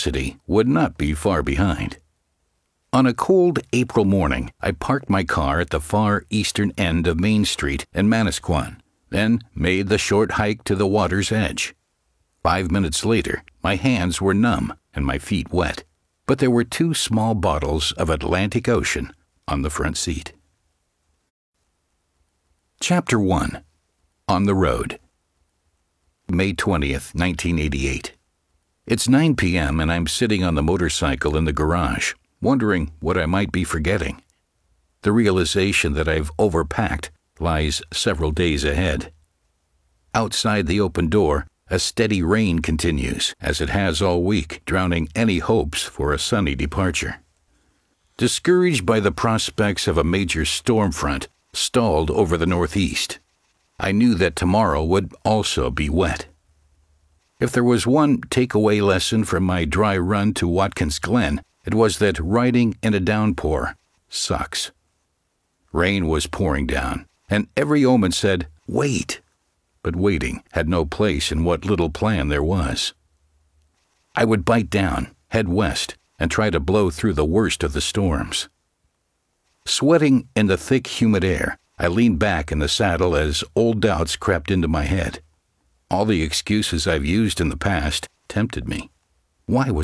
city would not be far behind. On a cold April morning, I parked my car at the far eastern end of Main Street in Manasquan, then made the short hike to the water's edge. 5 minutes later, my hands were numb and my feet wet, but there were 2 small bottles of Atlantic Ocean on the front seat. Chapter 1. On the Road. May 20th, 1988. It's 9 p.m. and I'm sitting on the motorcycle in the garage, wondering what I might be forgetting. The realization that I've overpacked lies several days ahead. Outside the open door, a steady rain continues, as it has all week, drowning any hopes for a sunny departure. Discouraged by the prospects of a major storm front stalled over the northeast, I knew that tomorrow would also be wet. If there was one takeaway lesson from my dry run to Watkins Glen, it was that riding in a downpour sucks. Rain was pouring down, and every omen said, "Wait." But waiting had no place in what little plan there was. I would bite down, head west, and try to blow through the worst of the storms. Sweating in the thick, humid air, I leaned back in the saddle as old doubts crept into my head. All the excuses I've used in the past tempted me. Why was